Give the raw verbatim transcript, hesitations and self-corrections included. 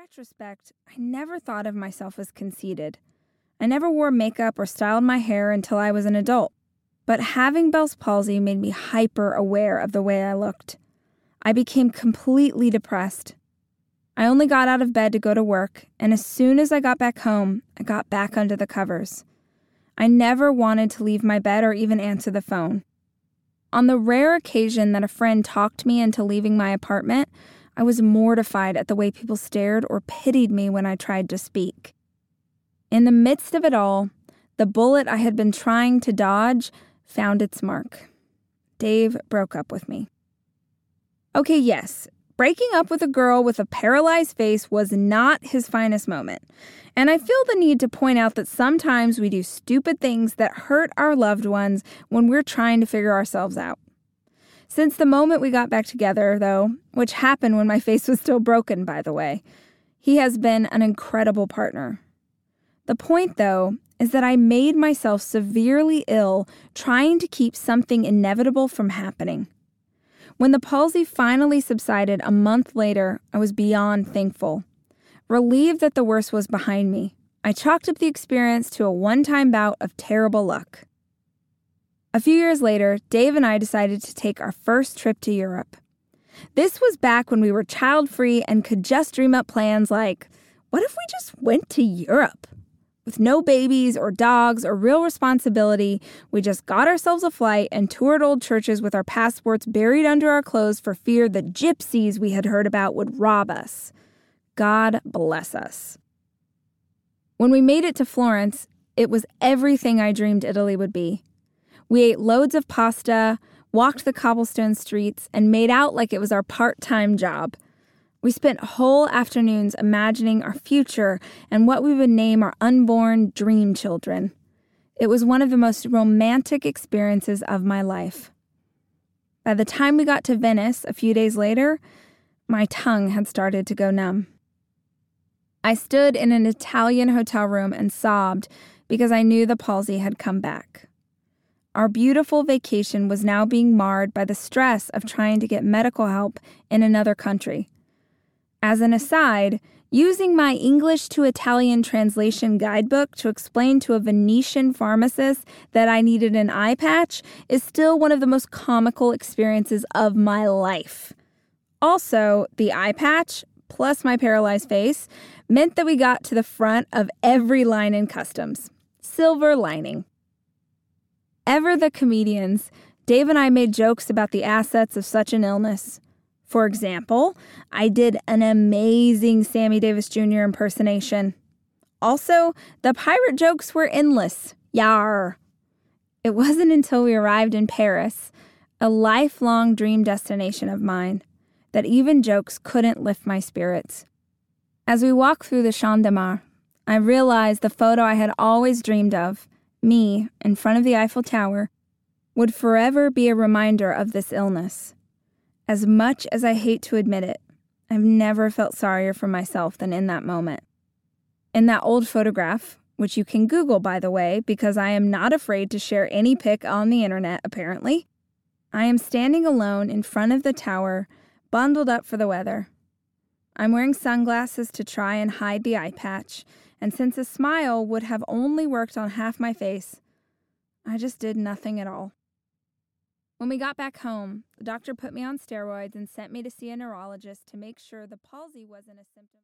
retrospect, I never thought of myself as conceited. I never wore makeup or styled my hair until I was an adult. But having Bell's palsy made me hyper aware of the way I looked. I became completely depressed. I only got out of bed to go to work, and as soon as I got back home, I got back under the covers. I never wanted to leave my bed or even answer the phone. On the rare occasion that a friend talked me into leaving my apartment, I was mortified at the way people stared or pitied me when I tried to speak. In the midst of it all, the bullet I had been trying to dodge found its mark. Dave broke up with me. Okay, yes, breaking up with a girl with a paralyzed face was not his finest moment. And I feel the need to point out that sometimes we do stupid things that hurt our loved ones when we're trying to figure ourselves out. Since the moment we got back together, though, which happened when my face was still broken, by the way, he has been an incredible partner. The point, though, is that I made myself severely ill trying to keep something inevitable from happening. When the palsy finally subsided a month later, I was beyond thankful. Relieved that the worst was behind me, I chalked up the experience to a one-time bout of terrible luck. A few years later, Dave and I decided to take our first trip to Europe. This was back when we were child-free and could just dream up plans like, what if we just went to Europe? With no babies or dogs or real responsibility, we just got ourselves a flight and toured old churches with our passports buried under our clothes for fear the gypsies we had heard about would rob us. God bless us. When we made it to Florence, it was everything I dreamed Italy would be. We ate loads of pasta, walked the cobblestone streets, and made out like it was our part-time job. We spent whole afternoons imagining our future and what we would name our unborn dream children. It was one of the most romantic experiences of my life. By the time we got to Venice a few days later, my tongue had started to go numb. I stood in an Italian hotel room and sobbed because I knew the palsy had come back. Our beautiful vacation was now being marred by the stress of trying to get medical help in another country. As an aside, using my English to Italian translation guidebook to explain to a Venetian pharmacist that I needed an eye patch is still one of the most comical experiences of my life. Also, the eye patch, plus my paralyzed face, meant that we got to the front of every line in customs. Silver lining. Ever the comedians, Dave and I made jokes about the assets of such an illness. For example, I did an amazing Sammy Davis Junior impersonation. Also, the pirate jokes were endless. Yar. It wasn't until we arrived in Paris, a lifelong dream destination of mine, that even jokes couldn't lift my spirits. As we walked through the Champ de Mars, I realized the photo I had always dreamed of, me in front of the Eiffel Tower, would forever be a reminder of this illness. As much as I hate to admit it, I've never felt sorrier for myself than in that moment. In that old photograph, which you can Google, by the way, because I am not afraid to share any pic on the internet, apparently, I am standing alone in front of the tower, bundled up for the weather. I'm wearing sunglasses to try and hide the eye patch, and since a smile would have only worked on half my face, I just did nothing at all. When we got back home, the doctor put me on steroids and sent me to see a neurologist to make sure the palsy wasn't a symptom.